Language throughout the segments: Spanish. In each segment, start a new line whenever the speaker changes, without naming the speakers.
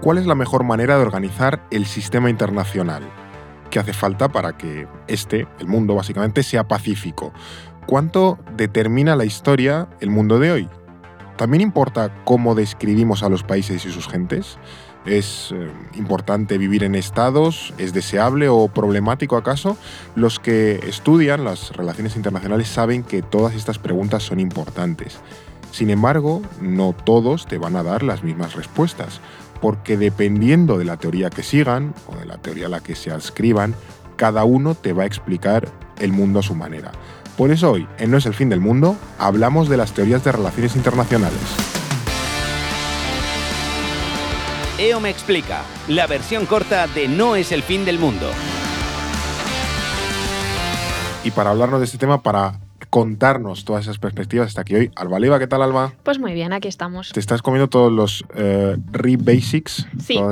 ¿cuál es la mejor manera de organizar el sistema internacional? ¿Qué hace falta para que el mundo básicamente, sea pacífico? ¿Cuánto determina la historia el mundo de hoy? ¿También importa cómo describimos a los países y sus gentes? ¿Es importante vivir en estados? ¿Es deseable o problemático acaso? Los que estudian las relaciones internacionales saben que todas estas preguntas son importantes. Sin embargo, no todos te van a dar las mismas respuestas, porque dependiendo de la teoría que sigan o de la teoría a la que se adscriban, cada uno te va a explicar el mundo a su manera. Por eso hoy, en No es el fin del mundo, hablamos de las teorías de relaciones internacionales.
EO me explica, la versión corta de No es el fin del mundo.
Y para hablarnos de este tema, para contarnos todas esas perspectivas, está aquí hoy Alba Leiva. ¿Qué tal, Alba?
Pues muy bien, aquí estamos.
¿Te estás comiendo todos los re-basics?
Sí.
Todas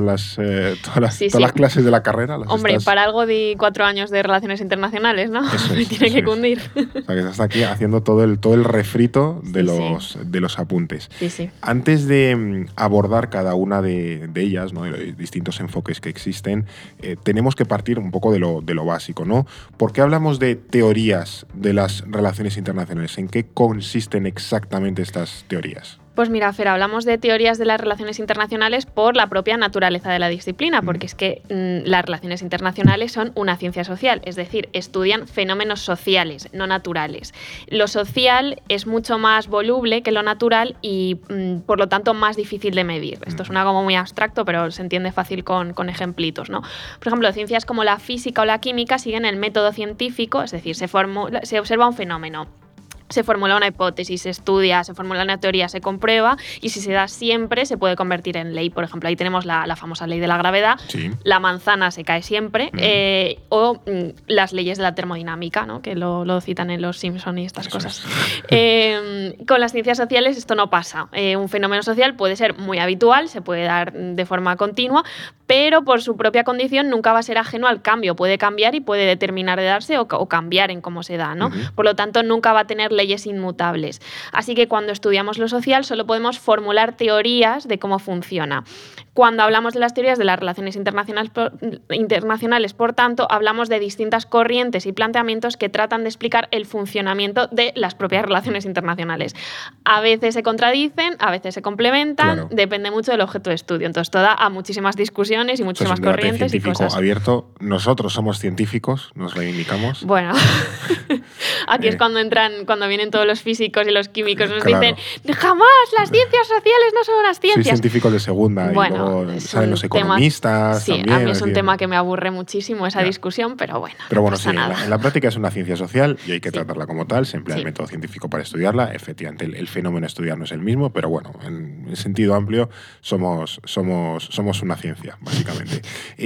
las clases de la carrera.
Hombre, para algo di 4 años de relaciones internacionales, ¿no?
Eso
me tiene que cundir.
O sea, que estás aquí haciendo todo el refrito de los apuntes.
Sí.
Antes de abordar cada una de ellas, ¿no?, de los distintos enfoques que existen, tenemos que partir un poco de lo básico, ¿no? ¿Por qué hablamos de teorías de las relaciones internacionales? ¿En qué consisten exactamente estas teorías?
Pues mira, Fer, hablamos de teorías de las relaciones internacionales por la propia naturaleza de la disciplina, porque es que las relaciones internacionales son una ciencia social, es decir, estudian fenómenos sociales, no naturales. Lo social es mucho más voluble que lo natural y, por lo tanto, más difícil de medir. Esto suena como muy abstracto, pero se entiende fácil con ejemplitos, ¿no? Por ejemplo, ciencias como la física o la química siguen el método científico, es decir, se observa un fenómeno. Se formula una hipótesis, se estudia, se formula una teoría, se comprueba y si se da siempre se puede convertir en ley. Por ejemplo, ahí tenemos la famosa ley de la gravedad,
sí.
La manzana se cae siempre, o las leyes de la termodinámica, ¿no?, que lo citan en Los Simpson y estas cosas. Con las ciencias sociales esto no pasa. Un fenómeno social puede ser muy habitual, se puede dar de forma continua, pero por su propia condición nunca va a ser ajeno al cambio. Puede cambiar y puede determinar de darse o cambiar en cómo se da, ¿no? Por lo tanto, nunca va a tener leyes inmutables. Así que cuando estudiamos lo social solo podemos formular teorías de cómo funciona. Cuando hablamos de las teorías de las relaciones internacionales, por tanto, hablamos de distintas corrientes y planteamientos que tratan de explicar el funcionamiento de las propias relaciones internacionales. A veces se contradicen, a veces se complementan,
claro.
Depende mucho del objeto de estudio. Entonces, esto da a muchísimas discusiones y muchísimas corrientes y cosas.
Abierto. Nosotros somos científicos, nos reivindicamos.
Bueno, aquí es cuando vienen todos los físicos y los químicos, nos dicen, jamás, las ciencias sociales no son unas ciencias.
Soy científico de segunda,
bueno,
y luego salen los economistas.
Sí,
también,
a mí es un tema que me aburre muchísimo esa discusión, pero bueno.
Pero bueno,
no pasa nada.
En la práctica es una ciencia social y hay que tratarla como tal, se emplea el
Sí.
método científico para estudiarla. Efectivamente, el fenómeno a estudiar no es el mismo, pero bueno, en sentido amplio somos una ciencia, básicamente.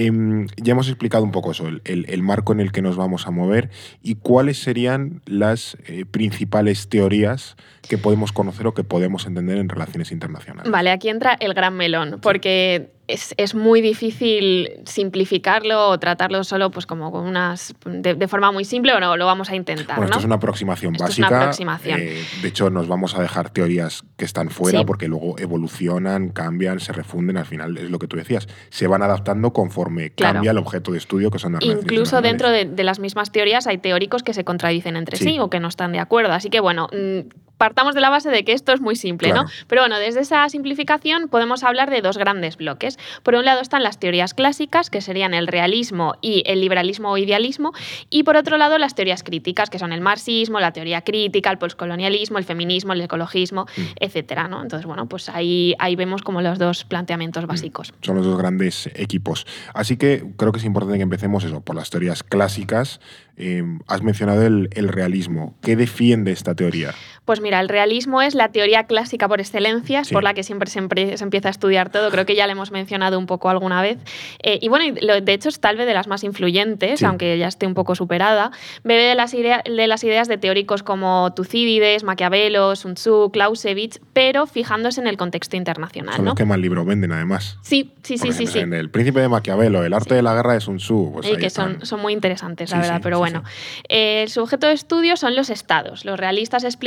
Ya hemos explicado un poco eso, el marco en el que nos vamos a mover y cuáles serían las principales teorías que podemos conocer o que podemos entender en relaciones internacionales.
Vale, aquí entra el gran melón, porque es muy difícil simplificarlo o tratarlo solo pues como con de forma muy simple, o no, lo vamos a intentar.
Bueno, esto
¿no?
es una aproximación
Esto
básica.
Es una aproximación.
De hecho, nos vamos a dejar teorías que están fuera,
Sí.
porque luego evolucionan, cambian, se refunden. Al final es lo que tú decías. Se van adaptando conforme cambia el objeto de estudio, que son las relaciones
Incluso
internacionales.
dentro de las mismas teorías hay teóricos que se contradicen entre
Sí.
sí o que no están de acuerdo. Así que, bueno, partamos de la base de que esto es muy simple,
Claro.
¿no? Pero bueno, desde esa simplificación podemos hablar de 2 grandes bloques. Por un lado están las teorías clásicas, que serían el realismo y el liberalismo o idealismo, y por otro lado las teorías críticas, que son el marxismo, la teoría crítica, el postcolonialismo, el feminismo, el ecologismo, etcétera, ¿no? Entonces, bueno, pues ahí vemos como los 2 planteamientos básicos.
Son los 2 grandes equipos. Así que creo que es importante que empecemos por las teorías clásicas. Has mencionado el realismo. ¿Qué defiende esta teoría?
Pues mira, el realismo es la teoría clásica por excelencia, es
Sí.
por la que siempre se empieza a estudiar todo. Creo que ya la hemos mencionado un poco alguna vez. Y bueno, de hecho es tal vez de las más influyentes,
Sí.
aunque ya esté un poco superada. Bebe de las ideas de teóricos como Tucídides, Maquiavelo, Sun Tzu, Clausewitz, pero fijándose en el contexto internacional.
Son
¿no?
los que más libros venden, además.
Sí.
En El Príncipe de Maquiavelo, El arte de la guerra de Sun Tzu. Pues
Y
ahí
que
están.
son muy interesantes, la
Sí,
verdad,
sí,
pero
sí,
bueno. Su objeto de estudio son los estados. Los realistas explican el funcionamiento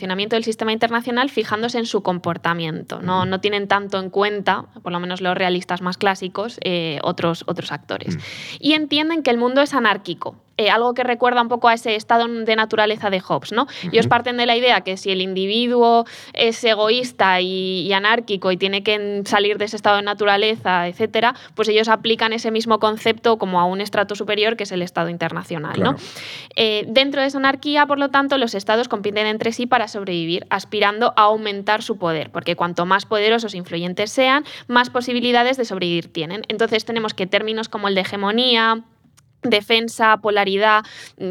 funcionamiento del sistema internacional fijándose en su comportamiento. No tienen tanto en cuenta, por lo menos los realistas más clásicos, otros actores. Y entienden que el mundo es anárquico. Algo que recuerda un poco a ese estado de naturaleza de Hobbes, ¿no? Ellos parten de la idea que si el individuo es egoísta y anárquico y tiene que salir de ese estado de naturaleza, etcétera, pues ellos aplican ese mismo concepto como a un estrato superior que es el estado internacional,
claro.
¿no? Dentro de esa anarquía, por lo tanto, los estados compiten entre sí para sobrevivir, aspirando a aumentar su poder, porque cuanto más poderosos e influyentes sean, más posibilidades de sobrevivir tienen. Entonces tenemos que términos como el de hegemonía, defensa, polaridad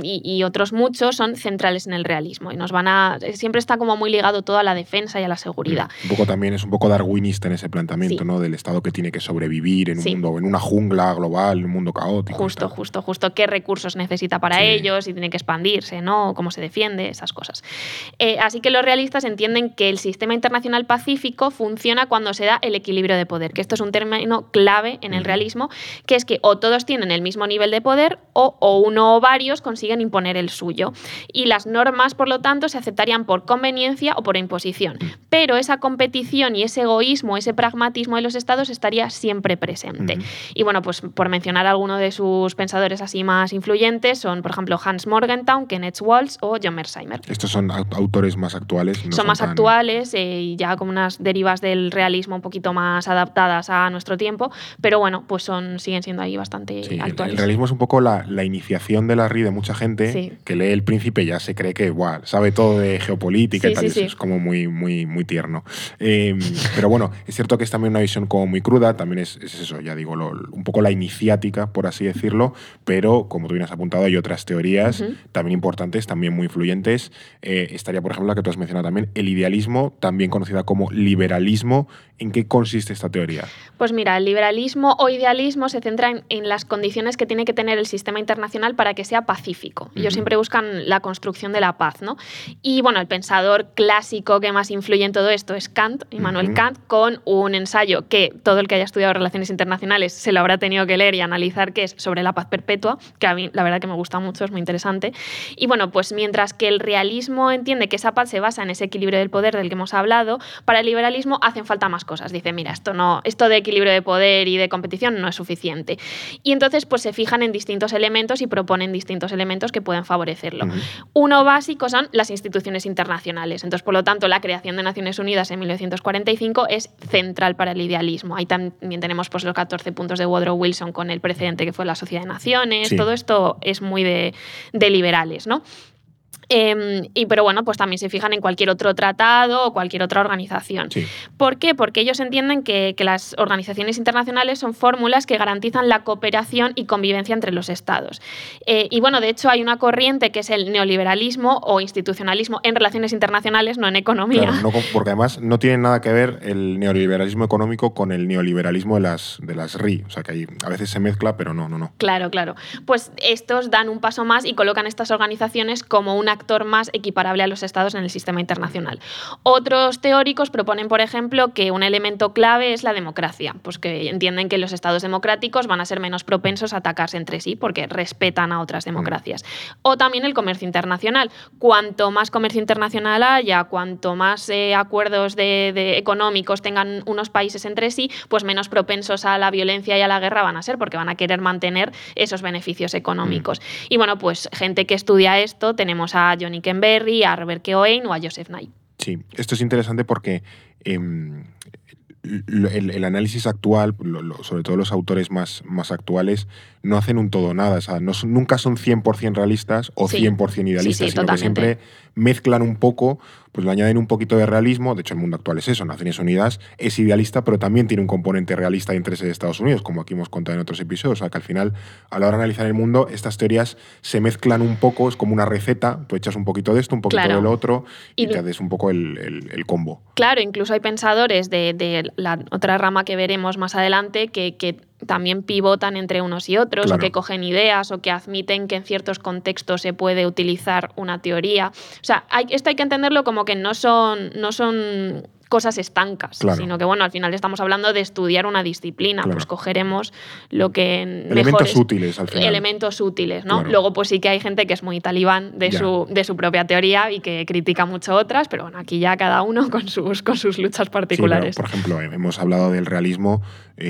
y otros muchos son centrales en el realismo y siempre está como muy ligado todo a la defensa y a la seguridad.
Un poco también es un poco darwinista en ese planteamiento, ¿no? Del Estado que tiene que sobrevivir en un mundo, en una jungla global, en un mundo caótico.
Justo. ¿Qué recursos necesita para ellos? Si tiene que expandirse, ¿no? ¿Cómo se defiende? Esas cosas. Así que los realistas entienden que el sistema internacional pacífico funciona cuando se da el equilibrio de poder, que esto es un término clave en el realismo, que es que o todos tienen el mismo nivel de poder o uno o varios consiguen imponer el suyo. Y las normas, por lo tanto, se aceptarían por conveniencia o por imposición. Pero esa competición y ese egoísmo, ese pragmatismo de los estados estaría siempre presente. Y bueno, pues por mencionar alguno de sus pensadores así más influyentes son, por ejemplo, Hans Morgenthau, Kenneth Waltz o John Mearsheimer.
Estos son autores más actuales.
Son más actuales y ya como unas derivas del realismo un poquito más adaptadas a nuestro tiempo, pero bueno, pues siguen siendo ahí bastante actuales.
El realismo es un poco la iniciación de la RI de mucha gente que lee El Príncipe y ya se cree que sabe todo de geopolítica y tal. Es como muy, muy, muy tierno. Pero bueno, es cierto que es también una visión como muy cruda, también es eso, ya digo, un poco la iniciática, por así decirlo, pero como tú bien has apuntado, hay otras teorías también importantes, también muy influyentes. Estaría, por ejemplo, la que tú has mencionado también, el idealismo, también conocida como liberalismo. ¿En qué consiste esta teoría?
Pues mira, el liberalismo o idealismo se centra en las condiciones que tiene que tener el sistema internacional para que sea pacífico. Ellos siempre buscan la construcción de la paz, ¿no? Y bueno, el pensador clásico que más influye en todo esto es Kant, Immanuel Kant, con un ensayo que todo el que haya estudiado relaciones internacionales se lo habrá tenido que leer y analizar, que es sobre la paz perpetua, que a mí la verdad que me gusta mucho, es muy interesante. Y bueno, pues mientras que el realismo entiende que esa paz se basa en ese equilibrio del poder del que hemos hablado, para el liberalismo hacen falta más cosas. Dice, mira, esto de equilibrio de poder y de competición no es suficiente. Y entonces pues se fijan en distintos elementos y proponen distintos elementos que pueden favorecerlo. Uno básico son las instituciones internacionales. Entonces, por lo tanto, la creación de Naciones Unidas en 1945 es central para el idealismo. Ahí también tenemos pues, los 14 puntos de Woodrow Wilson con el precedente que fue la Sociedad de Naciones. Todo esto es muy de liberales, ¿no? Pero bueno, pues también se fijan en cualquier otro tratado o cualquier otra organización. ¿Por qué? Porque ellos entienden que las organizaciones internacionales son fórmulas que garantizan la cooperación y convivencia entre los estados. Y bueno, de hecho hay una corriente que es el neoliberalismo o institucionalismo en relaciones internacionales, no en economía.
Claro, porque además no tiene nada que ver el neoliberalismo económico con el neoliberalismo de las RI. O sea que ahí a veces se mezcla, pero no.
Claro. Pues estos dan un paso más y colocan estas organizaciones como una actor más equiparable a los estados en el sistema internacional. Otros teóricos proponen, por ejemplo, que un elemento clave es la democracia, pues que entienden que los estados democráticos van a ser menos propensos a atacarse entre sí porque respetan a otras democracias. O también el comercio internacional. Cuanto más comercio internacional haya, cuanto más acuerdos económicos tengan unos países entre sí, pues menos propensos a la violencia y a la guerra van a ser porque van a querer mantener esos beneficios económicos. Y bueno, pues gente que estudia esto, tenemos a Johnny Kenberry, a Robert Keohane o a Joseph Nye.
Sí, esto es interesante porque el análisis actual, sobre todo los autores más actuales, no hacen un todo nada. O sea, nunca son 100% realistas o 100% idealistas, sino que siempre mezclan un poco, pues le añaden un poquito de realismo. De hecho, el mundo actual es eso. Naciones Unidas es idealista, pero también tiene un componente realista de intereses de Estados Unidos, como aquí hemos contado en otros episodios. O sea, que al final, a la hora de analizar el mundo, estas teorías se mezclan un poco, es como una receta. Tú echas un poquito de esto, un poquito de lo otro, y te haces un poco el combo.
Claro, incluso hay pensadores de la otra rama que veremos más adelante que también pivotan entre unos y otros, o que cogen ideas, o que admiten que en ciertos contextos se puede utilizar una teoría. O sea, esto hay que entenderlo como que no son cosas estancas, sino que bueno, al final estamos hablando de estudiar una disciplina, pues cogeremos lo que
elementos útiles al final.
Elementos útiles, ¿no? Luego pues sí que hay gente que es muy talibán de su propia teoría y que critica mucho otras, pero bueno, aquí ya cada uno con sus luchas particulares.
Sí, pero, por ejemplo, hemos hablado del realismo,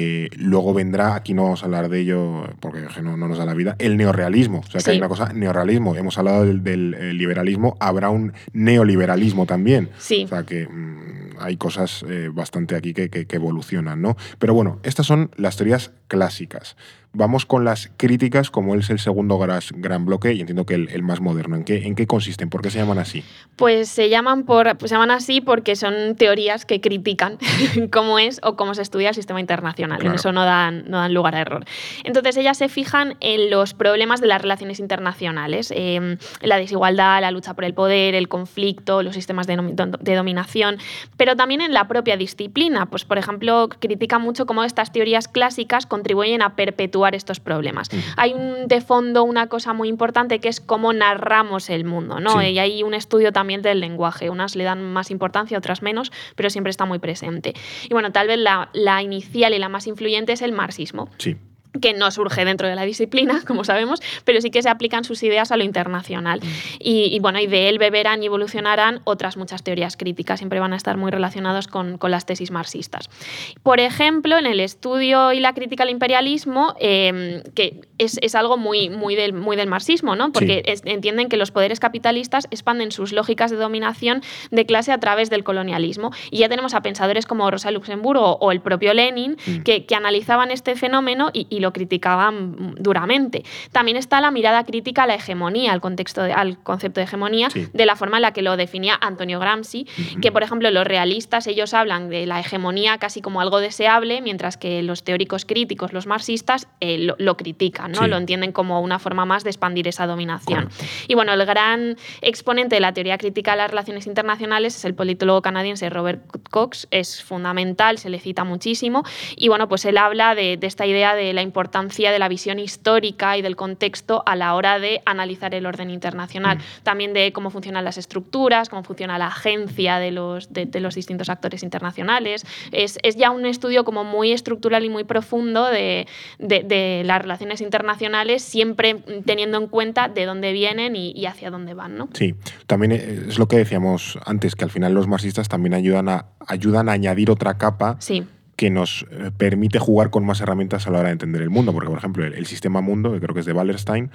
luego vendrá, aquí no vamos a hablar de ello porque no nos da la vida, el neorrealismo. O sea, que hay una cosa, neorrealismo. Hemos hablado del liberalismo, habrá un neoliberalismo también.
Sí.
O sea, que hay cosas bastante aquí que evolucionan, ¿no? Pero bueno, estas son las teorías clásicas. Vamos con las críticas, como es el segundo gran bloque, y entiendo que el más moderno. ¿En qué consisten? ¿Por qué se llaman así?
Pues se llaman así porque son teorías que critican cómo es o cómo se estudia el sistema internacional. En eso no dan lugar a error. Entonces, ellas se fijan en los problemas de las relaciones internacionales, la desigualdad, la lucha por el poder, el conflicto, los sistemas de dominación, pero también en la propia disciplina. Pues, por ejemplo, critican mucho cómo estas teorías clásicas contribuyen a perpetuar estos problemas. Hay de fondo una cosa muy importante que es cómo narramos el mundo, ¿no? Y hay un estudio también del lenguaje. Unas le dan más importancia, otras menos, pero siempre está muy presente. Y bueno, tal vez la inicial y la más influyente es el marxismo.
Sí.
Que no surge dentro de la disciplina, como sabemos, pero sí que se aplican sus ideas a lo internacional. Y bueno, y de él beberán y evolucionarán otras muchas teorías críticas, siempre van a estar muy relacionados con las tesis marxistas. Por ejemplo, en el estudio y la crítica al imperialismo, que es algo muy del marxismo, ¿no? Porque entienden que los poderes capitalistas expanden sus lógicas de dominación de clase a través del colonialismo. Y ya tenemos a pensadores como Rosa Luxemburgo o el propio Lenin, que analizaban este fenómeno y lo criticaban duramente. También está la mirada crítica a la hegemonía, al concepto de hegemonía, de la forma en la que lo definía Antonio Gramsci, que, por ejemplo, los realistas, ellos hablan de la hegemonía casi como algo deseable, mientras que los teóricos críticos, los marxistas, lo critican, ¿no? Lo entienden como una forma más de expandir esa dominación.
Correcto.
Y bueno, el gran exponente de la teoría crítica de las relaciones internacionales es el politólogo canadiense Robert Cox, es fundamental, se le cita muchísimo, y bueno, pues él habla de esta idea de la importancia de la visión histórica y del contexto a la hora de analizar el orden internacional. También de cómo funcionan las estructuras, cómo funciona la agencia de los distintos actores internacionales. Es ya un estudio como muy estructural y muy profundo de las relaciones internacionales, siempre teniendo en cuenta de dónde vienen y hacia dónde van, ¿no?
Sí, también es lo que decíamos antes, que al final los marxistas también ayudan a añadir otra capa.
Sí.
Que nos permite jugar con más herramientas a la hora de entender el mundo. Porque, por ejemplo, el sistema mundo, que creo que es de Wallerstein,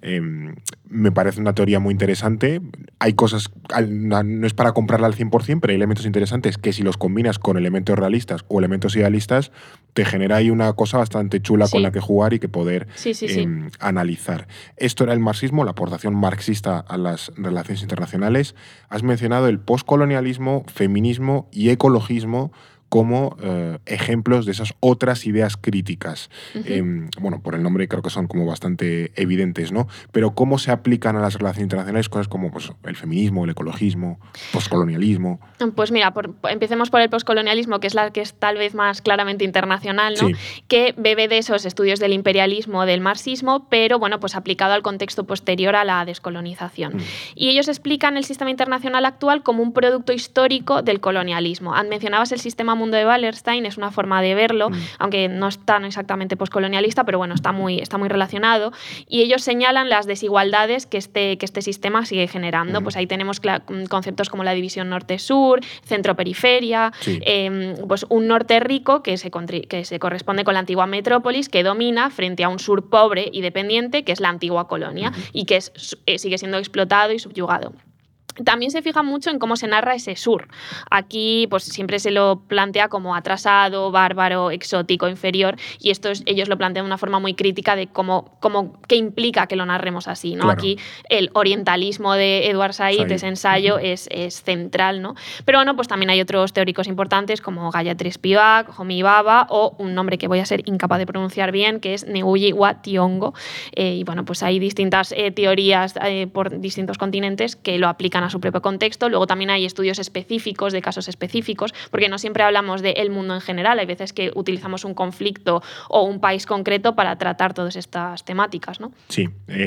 me parece una teoría muy interesante. Hay cosas, no es para comprarla al 100%, pero hay elementos interesantes que si los combinas con elementos realistas o elementos idealistas, te genera ahí una cosa bastante chula con la que jugar y que poder analizar. Esto era el marxismo, la aportación marxista a las relaciones internacionales. Has mencionado el postcolonialismo, feminismo y ecologismo como ejemplos de esas otras ideas críticas. Bueno, por el nombre creo que son como bastante evidentes, ¿no? Pero ¿cómo se aplican a las relaciones internacionales cosas como pues, el feminismo, el ecologismo, postcolonialismo?
Pues mira, empecemos por el postcolonialismo, que es la que es tal vez más claramente internacional, ¿no? Que bebe de esos estudios del imperialismo, del marxismo, pero bueno, pues aplicado al contexto posterior a la descolonización. Y ellos explican el sistema internacional actual como un producto histórico del colonialismo. Mencionabas el sistema mundo de Wallerstein, es una forma de verlo, aunque no es tan exactamente postcolonialista, pero bueno, está muy relacionado. Y ellos señalan las desigualdades que este sistema sigue generando. Pues ahí tenemos conceptos como la división norte-sur, centro-periferia, pues un norte rico que se corresponde con la antigua metrópolis, que domina frente a un sur pobre y dependiente, que es la antigua colonia, y que sigue siendo explotado y subyugado. También se fija mucho en cómo se narra ese sur. Aquí pues siempre se lo plantea como atrasado, bárbaro, exótico, inferior, y ellos lo plantean de una forma muy crítica de qué implica que lo narremos así, ¿no? Claro. Aquí el orientalismo de Edward Said, ese ensayo, es central, ¿no? Pero bueno, pues también hay otros teóricos importantes como Gayatri Spivak, Homi Bhabha o un nombre que voy a ser incapaz de pronunciar bien, que es Ngugi wa Thiong'o. Y bueno, pues hay distintas teorías por distintos continentes que lo aplican aplican a su propio contexto. Luego también hay estudios específicos de casos específicos, porque no siempre hablamos del mundo en general. Hay veces que utilizamos un conflicto o un país concreto para tratar todas estas temáticas, ¿no?
Sí,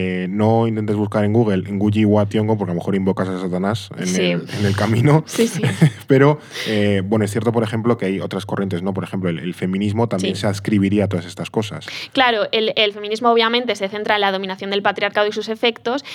no intentes buscar en Google Ngugi wa Thiong'o porque a lo mejor invocas a Satanás en el camino.
Sí, sí.
Pero, bueno, es cierto, por ejemplo, que hay otras corrientes, ¿no? Por ejemplo, el feminismo también se adscribiría a todas estas cosas.
Claro, el feminismo obviamente se centra en la dominación del patriarcado y sus efectos.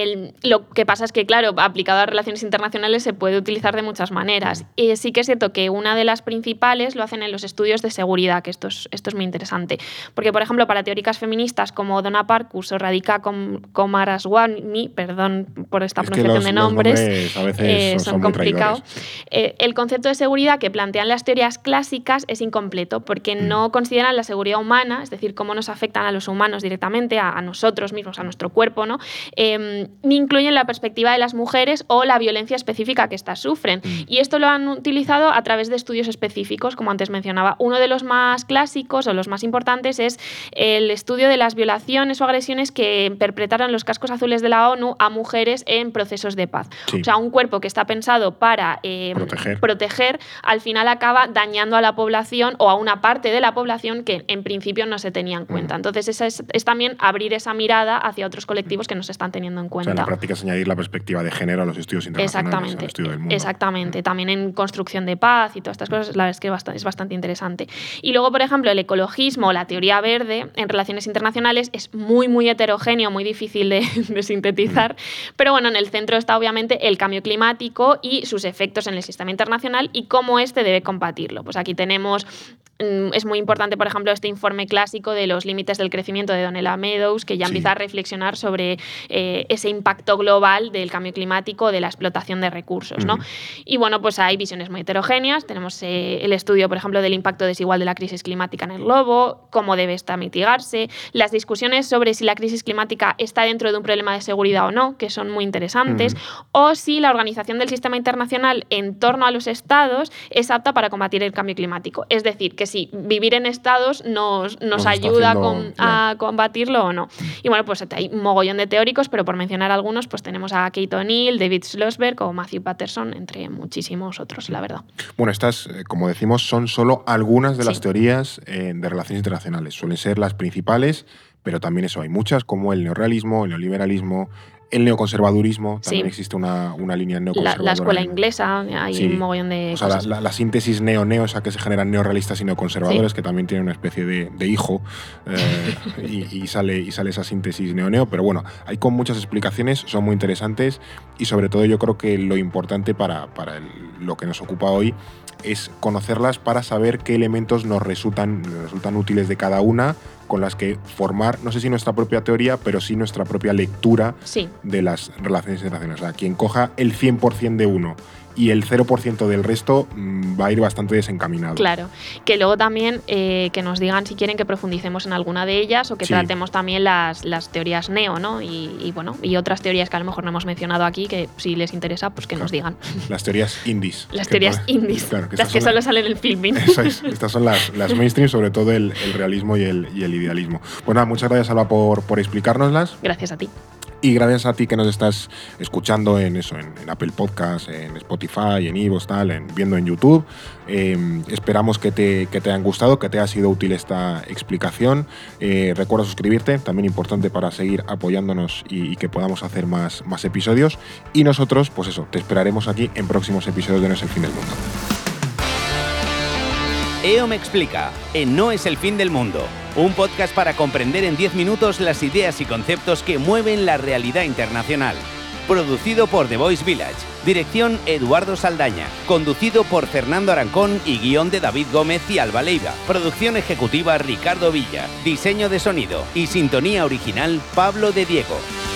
Lo que pasa es que, claro, aplicado a relaciones internacionales se puede utilizar de muchas maneras. Sí que es cierto que una de las principales lo hacen en los estudios de seguridad, que esto es muy interesante. Porque, por ejemplo, para teóricas feministas como Donna Parkus o Radhika Coomaraswamy, perdón por esta pronunciación de nombres,
a veces son
complicados. El concepto de seguridad que plantean las teorías clásicas es incompleto porque no consideran la seguridad humana, es decir, cómo nos afectan a los humanos directamente, a nosotros mismos, a nuestro cuerpo, ¿no? Ni incluyen la perspectiva de las mujeres o la violencia específica que éstas sufren. Y esto lo han utilizado a través de estudios específicos, como antes mencionaba. Uno de los más clásicos o los más importantes es el estudio de las violaciones o agresiones que perpetraron los cascos azules de la ONU a mujeres en procesos de paz. O sea, un cuerpo que está pensado para proteger, al final acaba dañando a la población o a una parte de la población que en principio no se tenía en cuenta. Entonces, esa es también abrir esa mirada hacia otros colectivos que no se están teniendo en cuenta.
O sea, en la práctica es añadir la perspectiva de género a los estudios internacionales, al estudio del mundo.
Exactamente. También en construcción de paz y todas estas cosas, la verdad es que es bastante interesante. Y luego, por ejemplo, el ecologismo, la teoría verde en relaciones internacionales es muy, muy heterogéneo, muy difícil de sintetizar, pero bueno, en el centro está obviamente el cambio climático y sus efectos en el sistema internacional y cómo este debe combatirlo. Pues aquí tenemos, es muy importante, por ejemplo, este informe clásico de los límites del crecimiento de Donella Meadows, que ya empieza a reflexionar sobre ese impacto global del cambio climático, de la explotación de recursos, ¿no? Y bueno, pues hay visiones muy heterogéneas. Tenemos el estudio, por ejemplo, del impacto desigual de la crisis climática en el globo, cómo debe esta mitigarse, las discusiones sobre si la crisis climática está dentro de un problema de seguridad o no, que son muy interesantes, o si la organización del sistema internacional en torno a los estados es apta para combatir el cambio climático. Es decir, que si vivir en estados nos ayuda a combatirlo o no. Y bueno, pues hay un mogollón de teóricos, pero por mencionar algunos, pues tenemos a Kate O'Neill, David Schlossberg o Matthew Patterson, entre muchísimos otros, la verdad.
Bueno, estas, como decimos, son solo algunas de las teorías de relaciones internacionales. Suelen ser las principales, pero también hay muchas, como el neorrealismo, el neoliberalismo, el neoconservadurismo, también existe una línea neoconservadora.
La escuela inglesa, hay un mogollón de cosas.
La síntesis neo-neo, esa que se generan neorrealistas y neoconservadores, que también tienen una especie de hijo, y sale esa síntesis neo-neo, pero bueno, hay con muchas explicaciones, son muy interesantes y sobre todo yo creo que lo importante para lo que nos ocupa hoy es conocerlas para saber qué elementos nos resultan útiles de cada una, con las que formar, no sé si nuestra propia teoría, pero sí nuestra propia lectura de las relaciones internacionales. O sea, quien coja el 100% de uno y el 0% del resto va a ir bastante desencaminado.
Claro, que luego también que nos digan si quieren que profundicemos en alguna de ellas o que tratemos también las teorías neo, ¿no? Y bueno, y otras teorías que a lo mejor no hemos mencionado aquí, que si les interesa, pues que nos digan.
Las teorías indies.
Las teorías indies, claro, las que solo salen en el filming.
Eso es, estas son las mainstream, sobre todo el realismo y el idealismo. Pues nada, muchas gracias, Alba, por explicárnoslas.
Gracias a ti.
Y gracias a ti que nos estás escuchando en Apple Podcasts, en Spotify, en iVoox, viendo en YouTube. Esperamos que te hayan gustado, que te haya sido útil esta explicación. Recuerda suscribirte, también importante para seguir apoyándonos y que podamos hacer más episodios. Y nosotros, pues eso, te esperaremos aquí en próximos episodios de No es el fin del mundo.
EO me explica, en No es el fin del mundo, un podcast para comprender en 10 minutos las ideas y conceptos que mueven la realidad internacional. Producido por The Voice Village, dirección Eduardo Saldaña, conducido por Fernando Arancón y guión de David Gómez y Alba Leiva, producción ejecutiva Ricardo Villa, diseño de sonido y sintonía original Pablo de Diego.